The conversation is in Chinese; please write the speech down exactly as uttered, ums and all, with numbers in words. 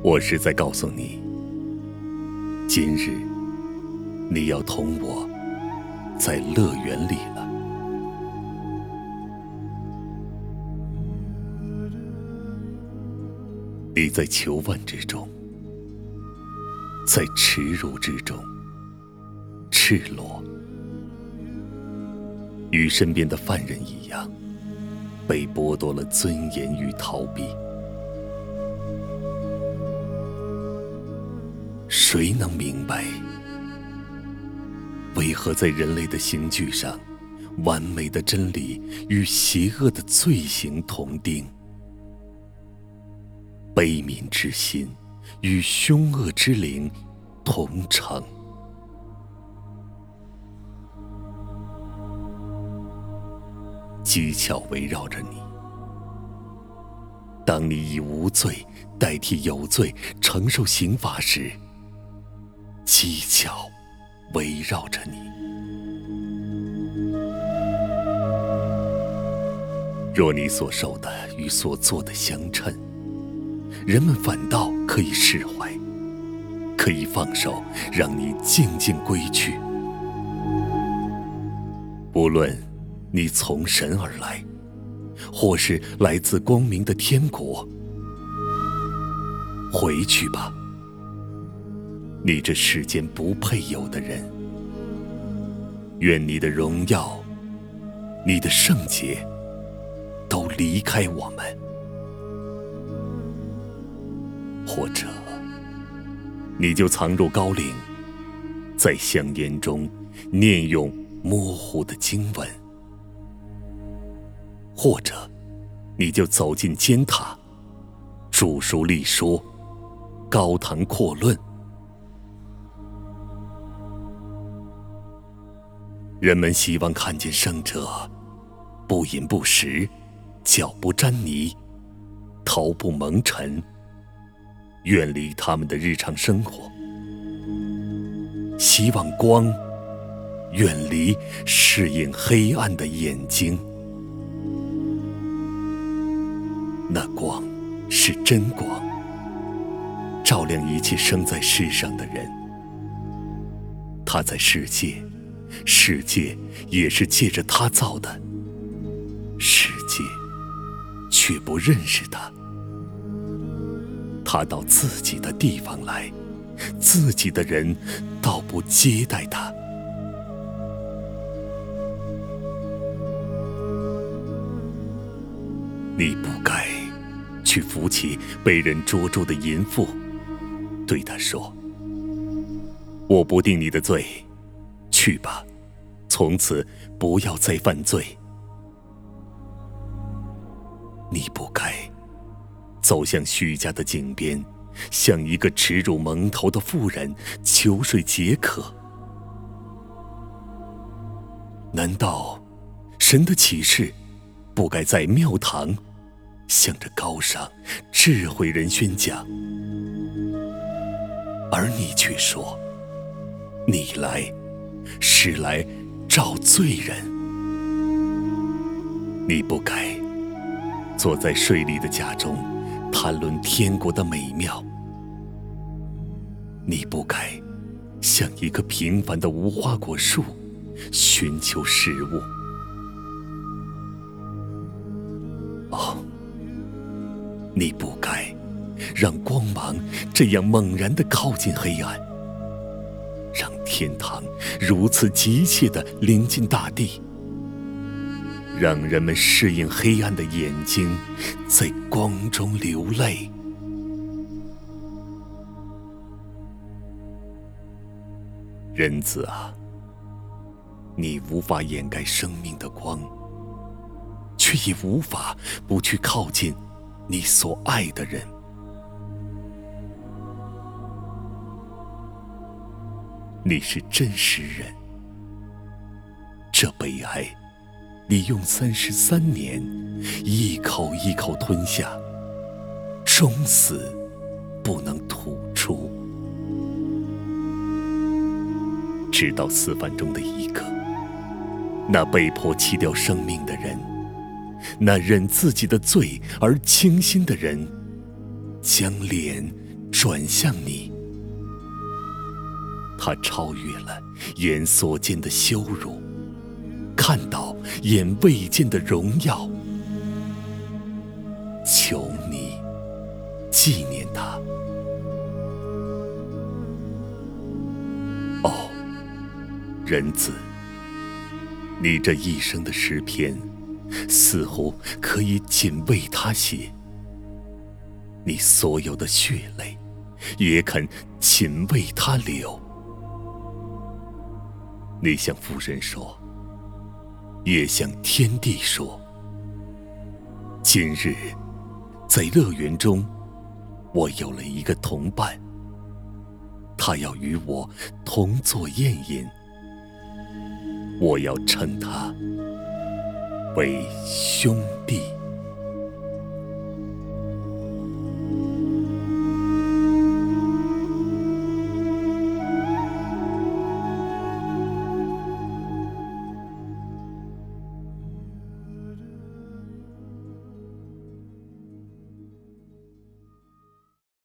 我是在告诉你，今日你要同我在乐园里了。你在囚万之中，在耻辱之中，赤裸，与身边的犯人一样，被剥夺了尊严与逃避。谁能明白，为何在人类的刑具上，完美的真理与邪恶的罪行同定，悲悯之心与凶恶之灵同城？技巧围绕着你，当你以无罪代替有罪承受刑罚时，技巧围绕着你。若你所受的与所做的相称，人们反倒可以释怀，可以放手，让你静静归去。不论你从神而来，或是来自光明的天国，回去吧，你这世间不配有的人。愿你的荣耀，你的圣洁，都离开我们。或者，你就藏入高岭，在香烟中念用模糊的经文；或者，你就走进尖塔，著书立说，高谈阔论。人们希望看见圣者不饮不食，脚不沾泥，头不蒙尘，远离他们的日常生活，希望光远离适应黑暗的眼睛。那光是真光，照亮一切生在世上的人。他在世界，世界也是借着他造的，世界却不认识他。他到自己的地方来，自己的人倒不接待他。你不该去扶起被人捉住的淫妇，对他说：我不定你的罪，去吧，从此不要再犯罪。你不该走向虚假的井边，向一个耻辱蒙头的妇人求水解渴。难道神的启示不该在庙堂向着高尚智慧人宣讲？而你却说，你来是来召罪人。你不该坐在税吏的家中谈论天国的美妙，你不该像一个平凡的无花果树寻求食物。哦，你不该让光芒这样猛然地靠近黑暗，让天堂如此急切地临近大地，让人们适应黑暗的眼睛在光中流泪。人子啊，你无法掩盖生命的光，却也无法不去靠近你所爱的人。你是真实人，这悲哀你用三十三年一口一口吞下，终死不能吐出。直到四番中的一刻，那被迫弃掉生命的人，那忍自己的罪而倾心的人，将脸转向你。他超越了眼所见的羞辱，看到眼未见的荣耀。求你纪念他。哦，人子，你这一生的诗篇，似乎可以仅为他写。你所有的血泪，也肯仅为他流。你向夫人说，也向天地说，今日在乐园中，我有了一个同伴，他要与我同坐宴饮，我要称他为兄弟。